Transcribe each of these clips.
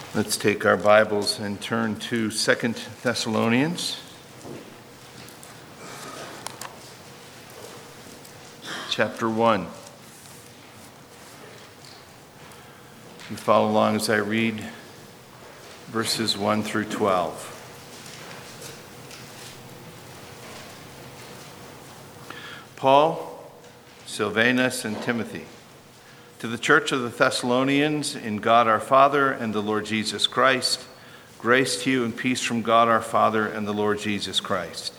Let's take our Bibles and turn to 2 Thessalonians, chapter 1. You follow along as I read verses 1 through 12. Paul, Silvanus, and Timothy, to the church of the Thessalonians, in God our Father and the Lord Jesus Christ, grace to you and peace from God our Father and the Lord Jesus Christ.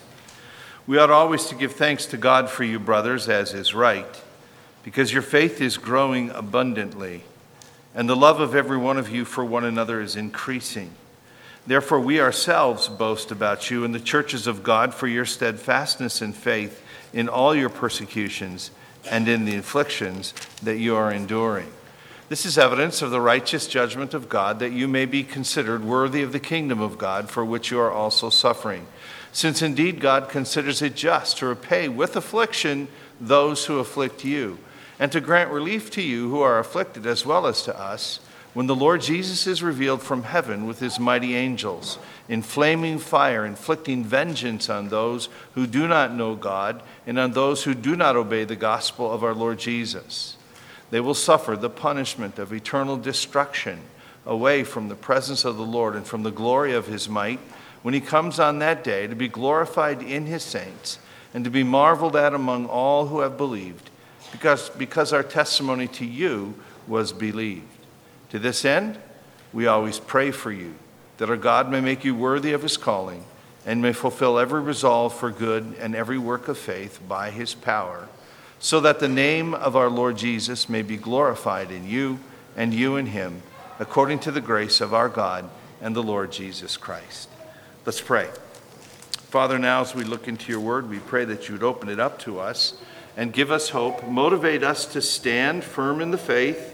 We ought always to give thanks to God for you, brothers, as is right, because your faith is growing abundantly, and the love of every one of you for one another is increasing. Therefore we ourselves boast about you in the churches of God for your steadfastness in faith in all your persecutions and in the afflictions that you are enduring. This is evidence of the righteous judgment of God, that you may be considered worthy of the kingdom of God, for which you are also suffering. Since indeed God considers it just to repay with affliction those who afflict you, and to grant relief to you who are afflicted as well as to us, when the Lord Jesus is revealed from heaven with his mighty angels, in flaming fire, inflicting vengeance on those who do not know God and on those who do not obey the gospel of our Lord Jesus. They will suffer the punishment of eternal destruction away from the presence of the Lord and from the glory of his might, when he comes on that day to be glorified in his saints and to be marveled at among all who have believed, because our testimony to you was believed. To this end, we always pray for you, that our God may make you worthy of his calling and may fulfill every resolve for good and every work of faith by his power, so that the name of our Lord Jesus may be glorified in you and you in him, according to the grace of our God and the Lord Jesus Christ. Let's pray. Father, now as we look into your word, we pray that you would open it up to us and give us hope, motivate us to stand firm in the faith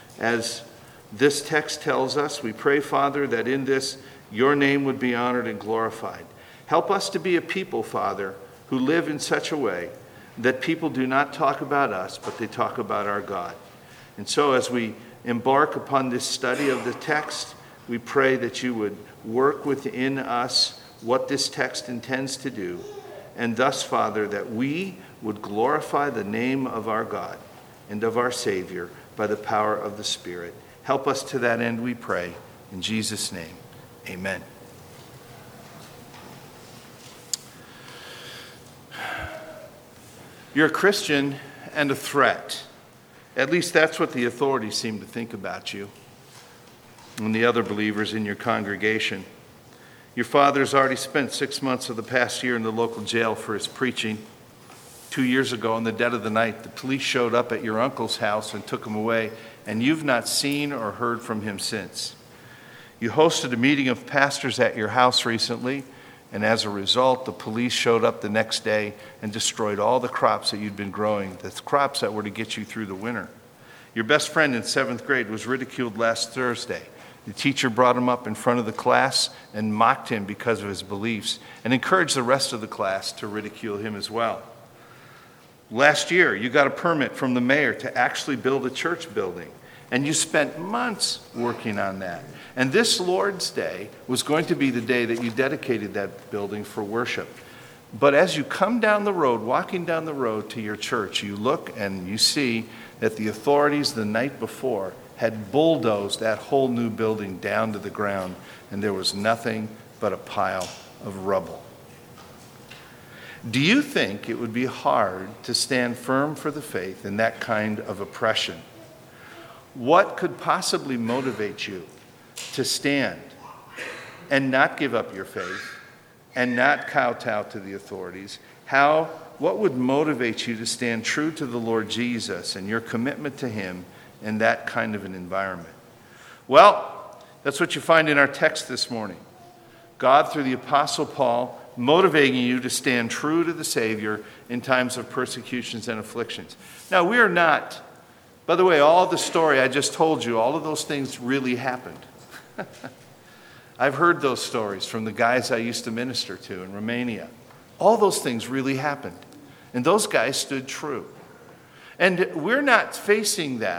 as this text tells us. We pray, Father, that in this your name would be honored and glorified. Help us to be a people, Father, who live in such a way that people do not talk about us, but they talk about our God. And so as we embark upon this study of the text, we pray that you would work within us what this text intends to do, and thus, Father, that we would glorify the name of our God and of our Savior by the power of the Spirit. Help us to that end, we pray. In Jesus' name, amen. You're a Christian and a threat. At least that's what the authorities seem to think about you and the other believers in your congregation. Your father's already spent 6 months of the past year in the local jail for his preaching. 2 years ago, in the dead of the night, the police showed up at your uncle's house and took him away, and you've not seen or heard from him since. You hosted a meeting of pastors at your house recently, and as a result, the police showed up the next day and destroyed all the crops that you'd been growing, the crops that were to get you through the winter. Your best friend in 7th grade was ridiculed last Thursday. The teacher brought him up in front of the class and mocked him because of his beliefs, and encouraged the rest of the class to ridicule him as well. Last year, you got a permit from the mayor to actually build a church building, and you spent months working on that. And this Lord's Day was going to be the day that you dedicated that building for worship. But as you come down the road, walking down the road to your church, you look and you see that the authorities the night before had bulldozed that whole new building down to the ground, and there was nothing but a pile of rubble. Do you think it would be hard to stand firm for the faith in that kind of oppression? What could possibly motivate you to stand and not give up your faith and not kowtow to the authorities? What would motivate you to stand true to the Lord Jesus and your commitment to him in that kind of an environment? Well, that's what you find in our text this morning. God, through the Apostle Paul, motivating you to stand true to the Savior in times of persecutions and afflictions. Now, we are not, by the way, all the story I just told you, all of those things really happened. I've heard those stories from the guys I used to minister to in Romania. All those things really happened. And those guys stood true. And we're not facing that.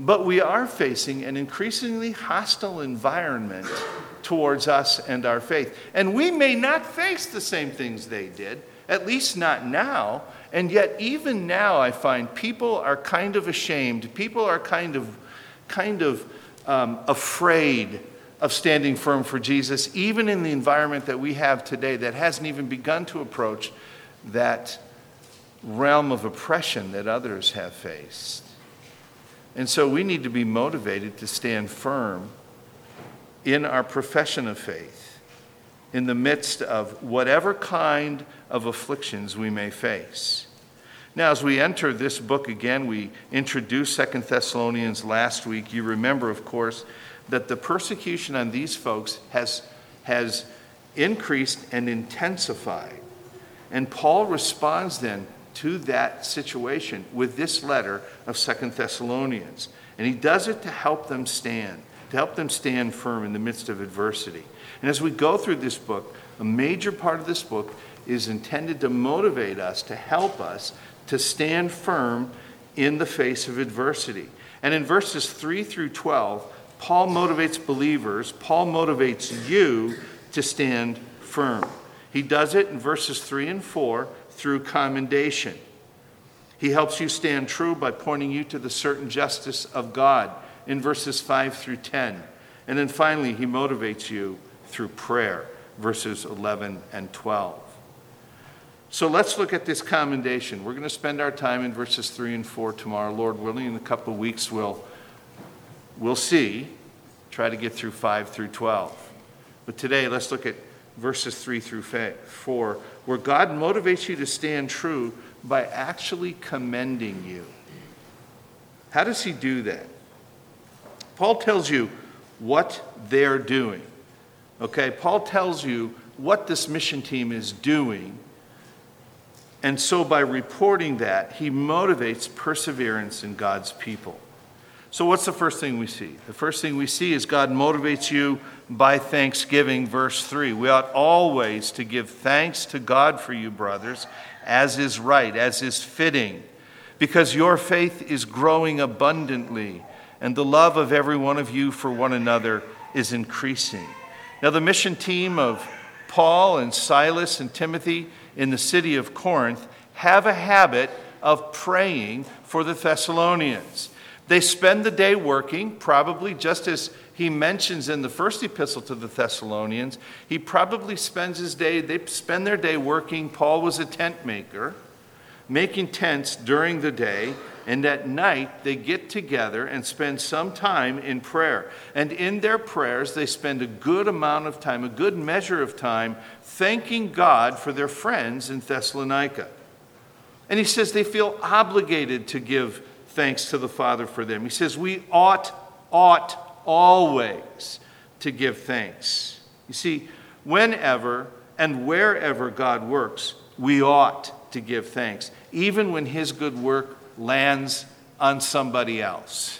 but we are facing an increasingly hostile environment towards us and our faith. And we may not face the same things they did, at least not now. And yet even now I find people are kind of ashamed. People are kind of afraid of standing firm for Jesus, even in the environment that we have today that hasn't even begun to approach that realm of oppression that others have faced. And so we need to be motivated to stand firm in our profession of faith in the midst of whatever kind of afflictions we may face. Now, as we enter this book again, we introduced 2 Thessalonians last week. You remember, of course, that the persecution on these folks has increased and intensified. And Paul responds then to that situation with this letter of 2 Thessalonians. And he does it to help them stand firm in the midst of adversity. And as we go through this book, a major part of this book is intended to motivate us, to help us to stand firm in the face of adversity. And in verses 3 through 12, Paul motivates believers, Paul motivates you to stand firm. He does it in verses 3 and 4 through commendation. He helps you stand true by pointing you to the certain justice of God in verses 5 through 10. And then finally, he motivates you through prayer, verses 11 and 12. So let's look at this commendation. We're going to spend our time in verses 3 and 4 tomorrow. Lord willing, in a couple of weeks, we'll see. Try to get through 5 through 12. But today, let's look at verses 3 through 4, where God motivates you to stand true by actually commending you. How does he do that? Paul tells you what they're doing. Okay, Paul tells you what this mission team is doing. And so by reporting that, he motivates perseverance in God's people. So what's the first thing we see? The first thing we see is God motivates you by thanksgiving, verse 3. We ought always to give thanks to God for you, brothers, as is right, as is fitting, because your faith is growing abundantly, and the love of every one of you for one another is increasing. Now, the mission team of Paul and Silas and Timothy in the city of Corinth have a habit of praying for the Thessalonians. They spend the day working, probably just as he mentions in the first epistle to the Thessalonians. He probably they spend their day working. Paul was a tent maker, making tents during the day, and at night they get together and spend some time in prayer. And in their prayers, they spend a good amount of time, a good measure of time, thanking God for their friends in Thessalonica. And he says they feel obligated to give thanks to the Father for them. He says we ought always to give thanks. You see, whenever and wherever God works, we ought to give thanks, even when his good work lands on somebody else.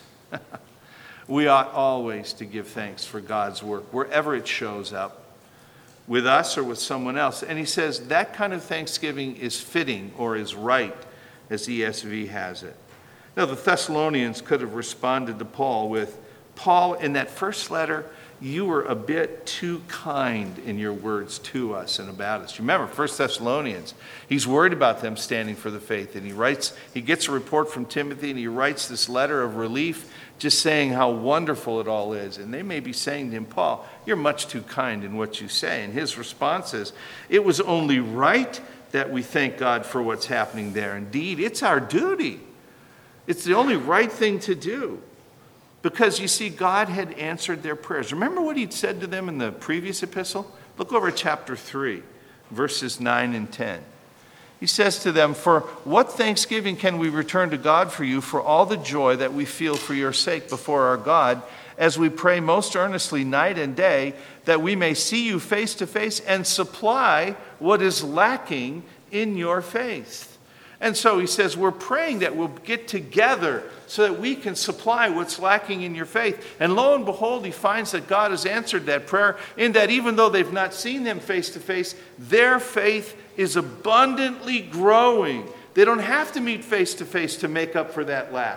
We ought always to give thanks for God's work, wherever it shows up, with us or with someone else. And he says that kind of thanksgiving is fitting or is right, as ESV has it. Now, the Thessalonians could have responded to Paul with, Paul, in that first letter, you were a bit too kind in your words to us and about us. Remember, 1 Thessalonians, he's worried about them standing for the faith. And he gets a report from Timothy, and he writes this letter of relief, just saying how wonderful it all is. And they may be saying to him, Paul, you're much too kind in what you say. And his response is, it was only right that we thank God for what's happening there. Indeed, it's our duty. It's the only right thing to do. Because, you see, God had answered their prayers. Remember what he'd said to them in the previous epistle? Look over at chapter 3, verses 9 and 10. He says to them, for what thanksgiving can we return to God for you for all the joy that we feel for your sake before our God, as we pray most earnestly night and day, that we may see you face to face and supply what is lacking in your faith. And so he says, we're praying that we'll get together so that we can supply what's lacking in your faith. And lo and behold, he finds that God has answered that prayer, in that even though they've not seen them face to face, their faith is abundantly growing. They don't have to meet face to face to make up for that lack.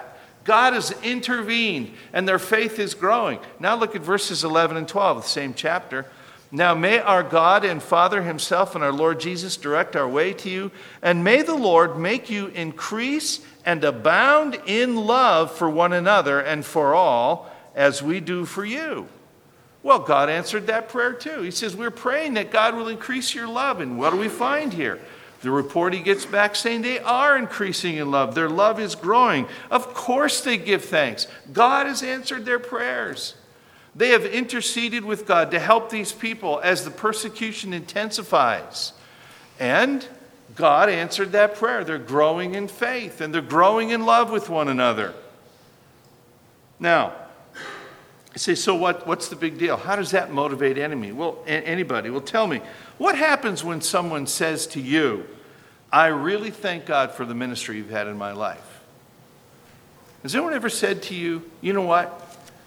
God has intervened, and their faith is growing. Now look at verses 11 and 12, the same chapter. Now may our God and Father himself and our Lord Jesus direct our way to you, and may the Lord make you increase and abound in love for one another and for all, as we do for you. Well, God answered that prayer too. He says, we're praying that God will increase your love. And what do we find here? The report he gets back saying they are increasing in love. Their love is growing. Of course they give thanks. God has answered their prayers. They have interceded with God to help these people as the persecution intensifies. And God answered that prayer. They're growing in faith and they're growing in love with one another. Now, you say, so what's the big deal? How does that motivate anybody? Well, tell me, what happens when someone says to you, I really thank God for the ministry you've had in my life? Has anyone ever said to you, you know what?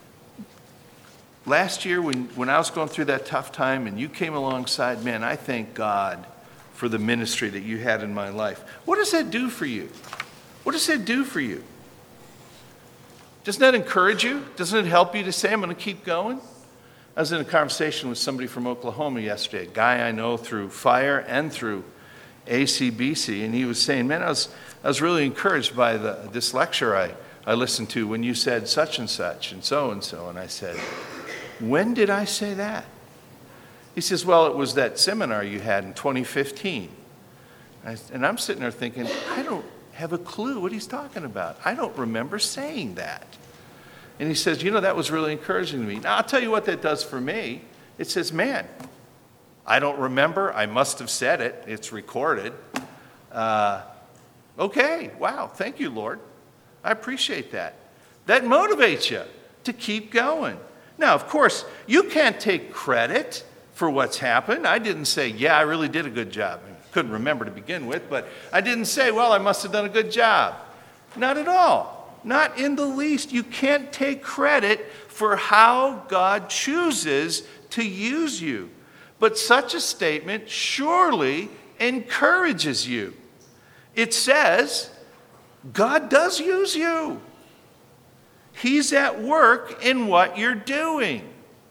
Last year when I was going through that tough time and you came alongside, man, I thank God for the ministry that you had in my life. What does that do for you? What does that do for you? Doesn't that encourage you? Doesn't it help you to say, I'm going to keep going? I was in a conversation with somebody from Oklahoma yesterday, a guy I know through FIRE and through ACBC, and he was saying, man, I was really encouraged by this lecture I listened to when you said such and such and so and so. And I said, when did I say that? He says, well, it was that seminar you had in 2015. And I'm sitting there thinking, I don't have a clue what he's talking about. I don't remember saying that. And he says, that was really encouraging to me. Now, I'll tell you what that does for me. It says, man, I don't remember. I must have said it. It's recorded. Okay, wow, thank you, Lord. I appreciate that. That motivates you to keep going. Now, of course, you can't take credit for what's happened. I didn't say, yeah, I really did a good job. I couldn't remember to begin with, but I didn't say, well, I must have done a good job. Not at all. Not in the least. You can't take credit for how God chooses to use you. But such a statement surely encourages you. It says, God does use you. He's at work in what you're doing.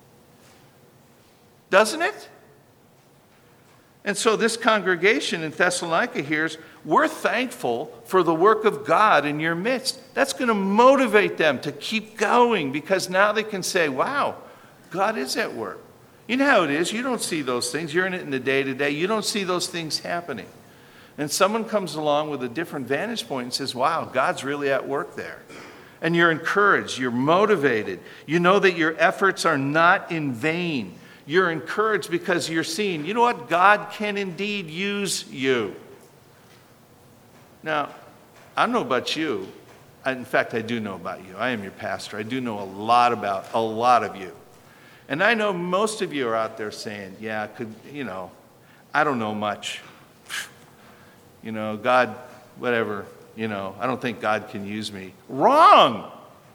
Doesn't it? And so this congregation in Thessalonica hears, we're thankful for the work of God in your midst. That's going to motivate them to keep going because now they can say, wow, God is at work. You know how it is. You don't see those things. You're in it in the day-to-day. You don't see those things happening. And someone comes along with a different vantage point and says, wow, God's really at work there. And you're encouraged. You're motivated. You know that your efforts are not in vain. You're encouraged because you're seeing, you know what? God can indeed use you. Now, I don't know about you. In fact, I do know about you. I am your pastor. I do know a lot about a lot of you. And I know most of you are out there saying, yeah, I don't know much. God, whatever, I don't think God can use me. Wrong!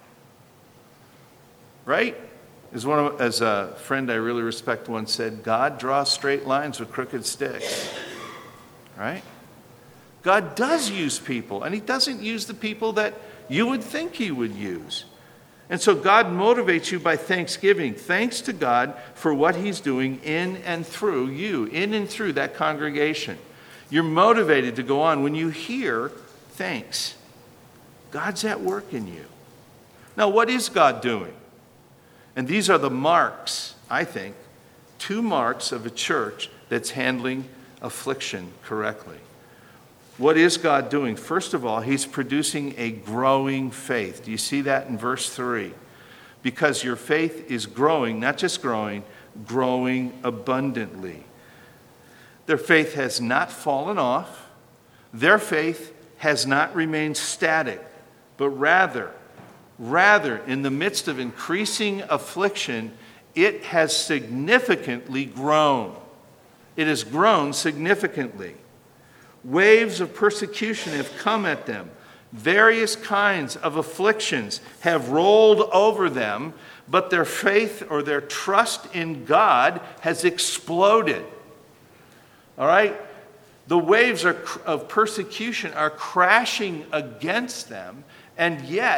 Right? As a friend I really respect once said, God draws straight lines with crooked sticks. Right? God does use people, and he doesn't use the people that you would think he would use. And so God motivates you by thanksgiving. Thanks to God for what he's doing in and through you, in and through that congregation. You're motivated to go on when you hear thanks. God's at work in you. Now, what is God doing? And these are the marks, I think, 2 marks of a church that's handling affliction correctly. What is God doing? First of all, he's producing a growing faith. Do you see that in verse 3? Because your faith is growing, not just growing abundantly. Their faith has not fallen off. Their faith has not remained static, but rather, in the midst of increasing affliction, it has significantly grown. It has grown significantly. Waves of persecution have come at them. Various kinds of afflictions have rolled over them, but their faith or their trust in God has exploded. All right? The waves of persecution are crashing against them, and yet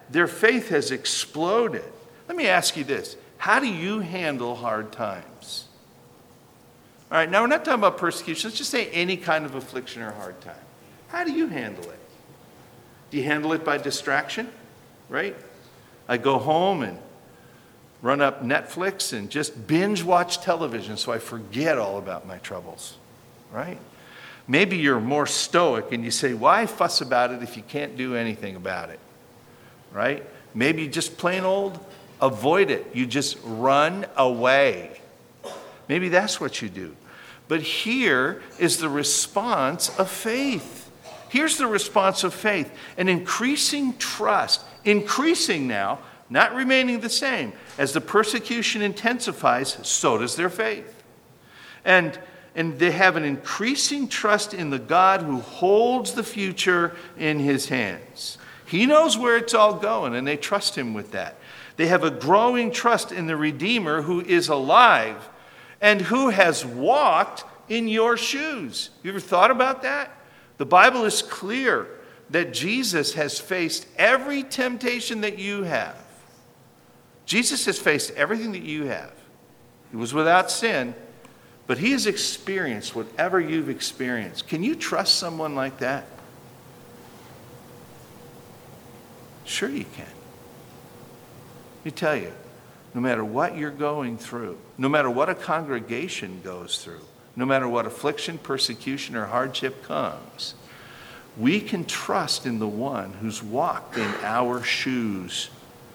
their faith has exploded. Let me ask you this. How do you handle hard times? All right, now we're not talking about persecution. Let's just say any kind of affliction or hard time. How do you handle it? Do you handle it by distraction? Right? I go home and run up Netflix and just binge watch television so I forget all about my troubles. Right? Maybe you're more stoic and you say, why fuss about it if you can't do anything about it? Right? Maybe you just plain old avoid it. You just run away. Maybe that's what you do. But here is the response of faith. Here's the response of faith. An increasing trust. Increasing now, not remaining the same. As the persecution intensifies, so does their faith. And they have an increasing trust in the God who holds the future in his hands. He knows where it's all going, and they trust him with that. They have a growing trust in the Redeemer who is alive and who has walked in your shoes. You ever thought about that? The Bible is clear that Jesus has faced every temptation that you have. Jesus has faced everything that you have. He was without sin, but he has experienced whatever you've experienced. Can you trust someone like that? Sure you can. Let me tell you, no matter what you're going through, no matter what a congregation goes through, no matter what affliction, persecution, or hardship comes, we can trust in the one who's walked in our shoes.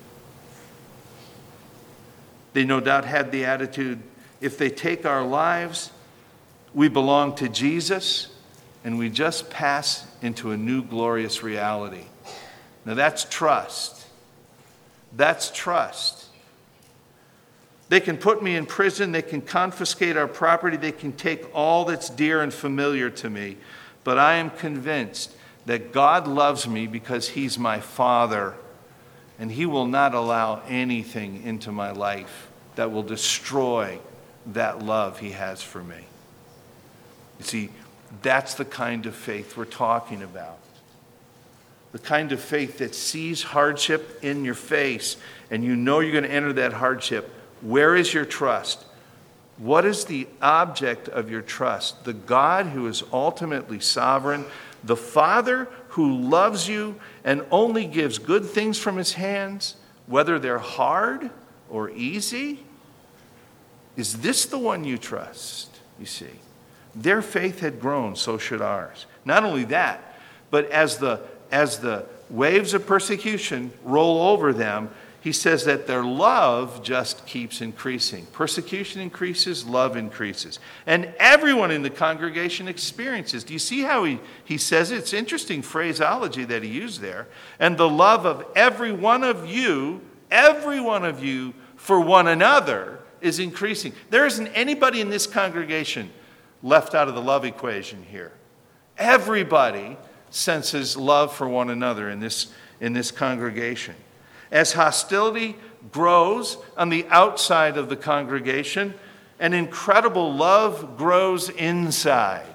They no doubt had the attitude, if they take our lives, we belong to Jesus, and we just pass into a new glorious reality. Now that's trust. That's trust. They can put me in prison. They can confiscate our property. They can take all that's dear and familiar to me. But I am convinced that God loves me because he's my Father. And he will not allow anything into my life that will destroy that love he has for me. You see, that's the kind of faith we're talking about. The kind of faith that sees hardship in your face and you know you're going to enter that hardship. Where is your trust? What is the object of your trust? The God who is ultimately sovereign, the Father who loves you and only gives good things from his hands, whether they're hard or easy. Is this the one you trust? You see, their faith had grown, so should ours. Not only that, but as the waves of persecution roll over them, he says that their love just keeps increasing. Persecution increases, love increases. And everyone in the congregation experiences. Do you see how he says it? It's interesting phraseology that he used there. And the love of every one of you for one another is increasing. There isn't anybody in this congregation left out of the love equation here. Everybody senses love for one another in this congregation. As hostility grows on the outside of the congregation, an incredible love grows inside.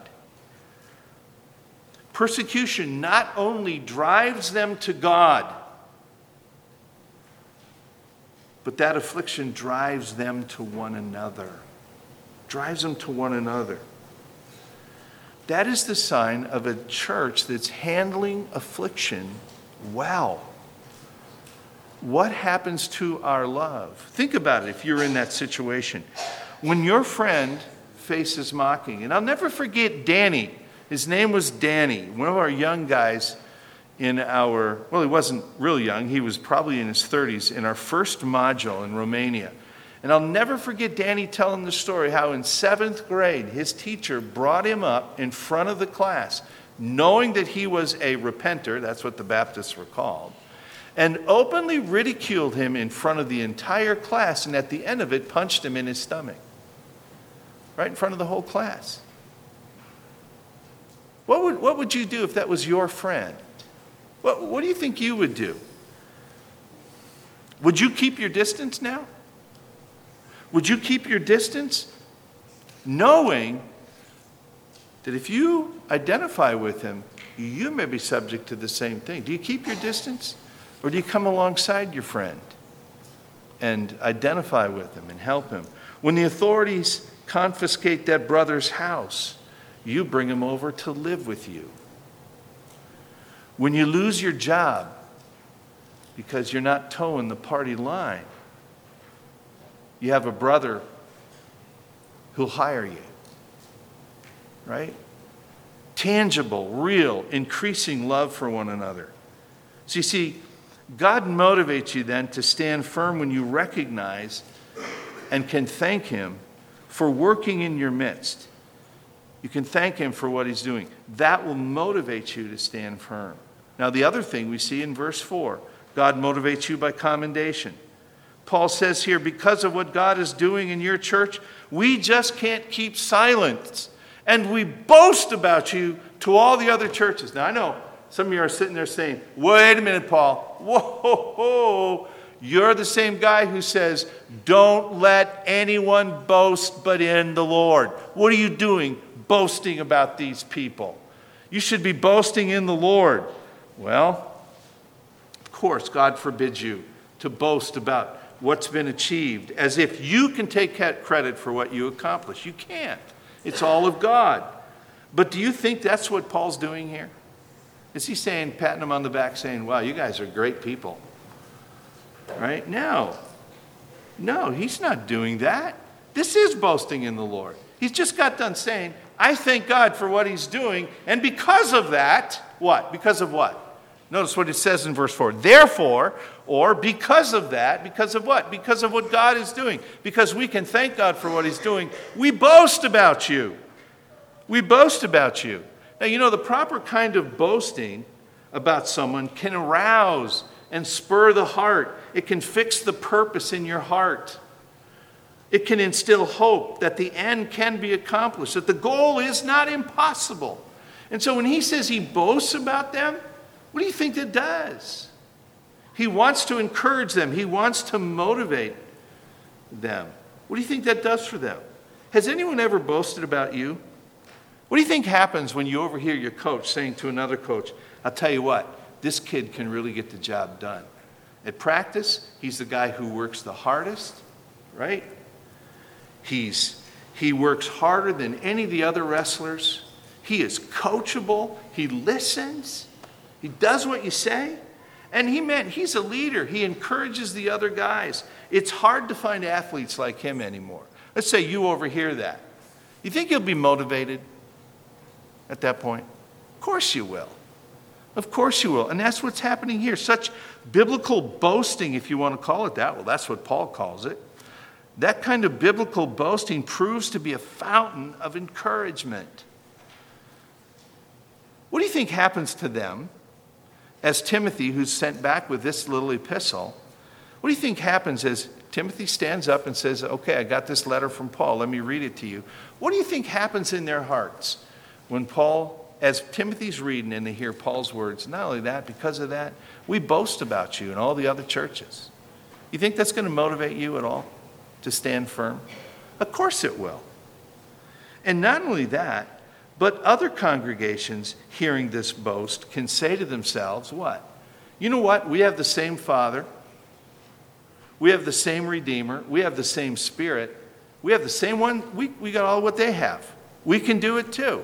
Persecution not only drives them to God, but that affliction drives them to one another. Drives them to one another. That is the sign of a church that's handling affliction well. What happens to our love? Think about it if you're in that situation. When your friend faces mocking, and I'll never forget Danny. His name was Danny, one of our young guys in our, well, he wasn't real young. He was probably in his 30s in our first module in Romania. And I'll never forget Danny telling the story how in 7th grade, his teacher brought him up in front of the class, knowing that he was a repenter, that's what the Baptists were called, and openly ridiculed him in front of the entire class, and at the end of it, punched him in his stomach. Right in front of the whole class. What would you do if that was your friend? What do you think you would do? Would you keep your distance now? Would you keep your distance knowing that if you identify with him, you may be subject to the same thing? Do you keep your distance? Or do you come alongside your friend and identify with him and help him? When the authorities confiscate that brother's house, you bring him over to live with you. When you lose your job because you're not towing the party line, you have a brother who'll hire you, right? Tangible, real, increasing love for one another. So you see, God motivates you then to stand firm when you recognize and can thank him for working in your midst. You can thank him for what he's doing. That will motivate you to stand firm. Now, the other thing we see in verse 4, God motivates you by commendation. Paul says here, because of what God is doing in your church, we just can't keep silent. And we boast about you to all the other churches. Now, I know some of you are sitting there saying, wait a minute, Paul. Whoa. You're the same guy who says, don't let anyone boast but in the Lord. What are you doing boasting about these people? You should be boasting in the Lord. Well, of course, God forbids you to boast about what's been achieved as if you can take credit for what you accomplished. You can't. It's all of God. But do you think that's what Paul's doing here? Is he saying, patting him on the back, saying, wow, you guys are great people? Right? No, he's not doing that. This is boasting in the Lord. He's just got done saying, I thank God for what he's doing, and because of that, what? Because of what? Notice what it says in verse 4. Therefore, or because of that, because of what? Because of what God is doing. Because we can thank God for what he's doing, we boast about you. We boast about you. Now, you know, the proper kind of boasting about someone can arouse and spur the heart. It can fix the purpose in your heart. It can instill hope that the end can be accomplished, that the goal is not impossible. And so when he says he boasts about them, what do you think that does? He wants to encourage them. He wants to motivate them. What do you think that does for them? Has anyone ever boasted about you? What do you think happens when you overhear your coach saying to another coach, I'll tell you what, this kid can really get the job done. At practice, he's the guy who works the hardest, right? He works harder than any of the other wrestlers. He is coachable. He listens. He does what you say. And he's a leader. He encourages the other guys. It's hard to find athletes like him anymore. Let's say you overhear that. You think you'll be motivated at that point? Of course you will. Of course you will. And that's what's happening here. Such biblical boasting, if you want to call it that. Well, that's what Paul calls it. That kind of biblical boasting proves to be a fountain of encouragement. What do you think happens to them as Timothy, who's sent back with this little epistle? What do you think happens as Timothy stands up and says, okay, I got this letter from Paul. Let me read it to you. What do you think happens in their hearts when Paul, as Timothy's reading and they hear Paul's words? Not only that, because of that, we boast about you in all the other churches. You think that's going to motivate you at all to stand firm? Of course it will. And not only that, but other congregations hearing this boast can say to themselves, what? You know what? We have the same Father. We have the same Redeemer. We have the same Spirit. We have the same one. We got all what they have. We can do it too.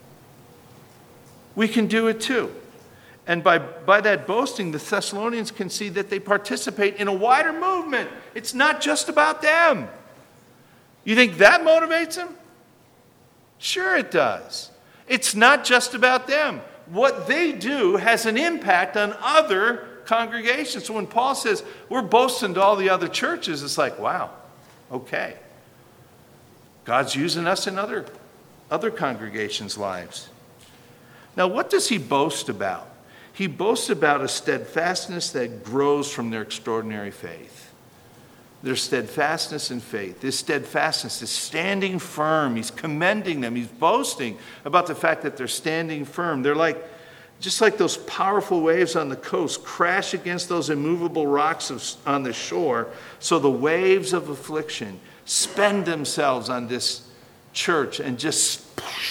We can do it too. And by that boasting, the Thessalonians can see that they participate in a wider movement. It's not just about them. You think that motivates them? Sure it does. It's not just about them. What they do has an impact on other congregations. So when Paul says, we're boasting to all the other churches, it's like, wow, okay. God's using us in other congregations' lives. Now, what does he boast about? He boasts about a steadfastness that grows from their extraordinary faith. Their steadfastness in faith. This steadfastness is standing firm. He's commending them. He's boasting about the fact that they're standing firm. They're just like those powerful waves on the coast crash against those immovable rocks on the shore. So the waves of affliction spend themselves on this church and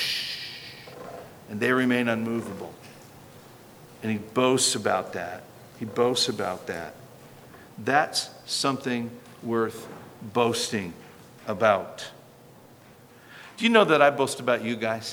and they remain unmovable. And he boasts about that. He boasts about that. That's something worth boasting about. Do you know that I boast about you guys?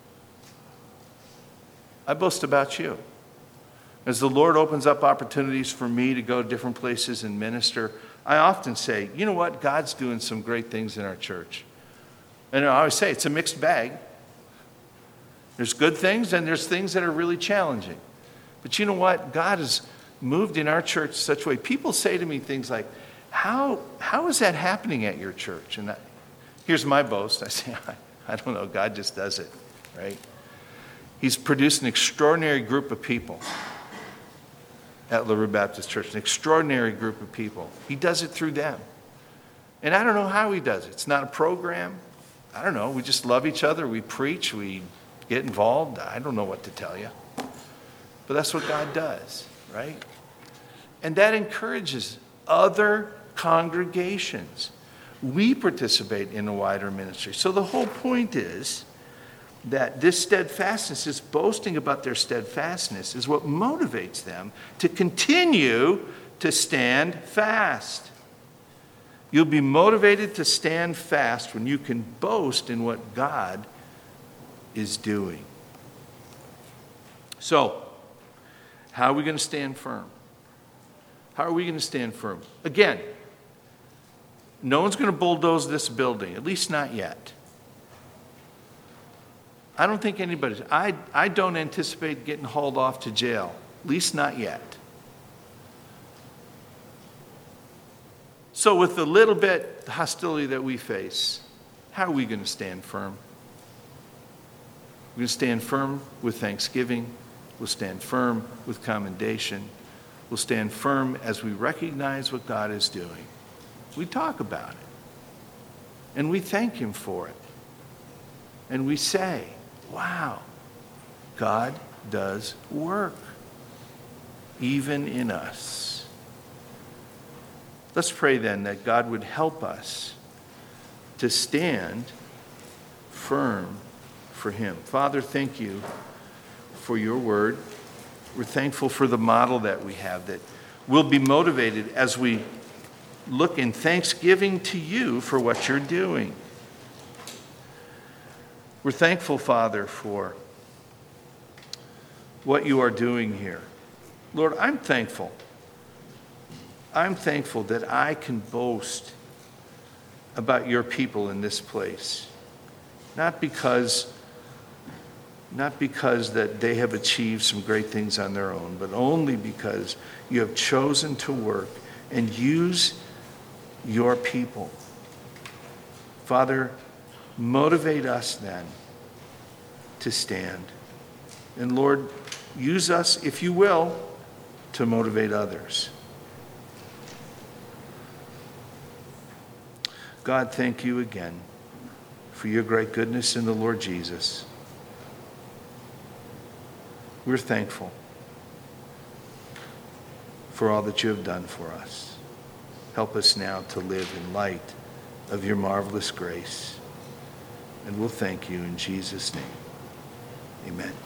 I boast about you. As the Lord opens up opportunities for me to go to different places and minister, I often say, you know what? God's doing some great things in our church. And I always say it's a mixed bag. There's good things and there's things that are really challenging. But you know what? God has moved in our church in such a way. People say to me things like, how is that happening at your church? And here's my boast. I say, I don't know. God just does it, right? He's produced an extraordinary group of people at La Rue Baptist Church, an extraordinary group of people. He does it through them. And I don't know how he does it. It's not a program. I don't know. We just love each other. We preach. We get involved. I don't know what to tell you. But that's what God does, right? And that encourages other congregations. We participate in a wider ministry. So the whole point is that this steadfastness, this boasting about their steadfastness, is what motivates them to continue to stand fast. You'll be motivated to stand fast when you can boast in what God is doing. So, how are we going to stand firm? How are we going to stand firm? Again, no one's going to bulldoze this building, at least not yet. I don't think anybody's. I don't anticipate getting hauled off to jail, at least not yet. So with the little bit hostility that we face, how are we going to stand firm? We're going to stand firm with thanksgiving. We'll stand firm with commendation. We'll stand firm as we recognize what God is doing. We talk about it. And we thank him for it. And we say, wow, God does work, even in us. Let's pray then that God would help us to stand firm for him. Father, thank you for your word. We're thankful for the model that we have, that we'll be motivated as we look in thanksgiving to you for what you're doing. We're thankful, Father, for what you are doing here. Lord, I'm thankful. I'm thankful that I can boast about your people in this place. Not because that they have achieved some great things on their own, but only because you have chosen to work and use your people. Father, motivate us then to stand. And Lord, use us, if you will, to motivate others. God, thank you again for your great goodness in the Lord Jesus. We're thankful for all that you have done for us. Help us now to live in light of your marvelous grace. And we'll thank you in Jesus' name. Amen.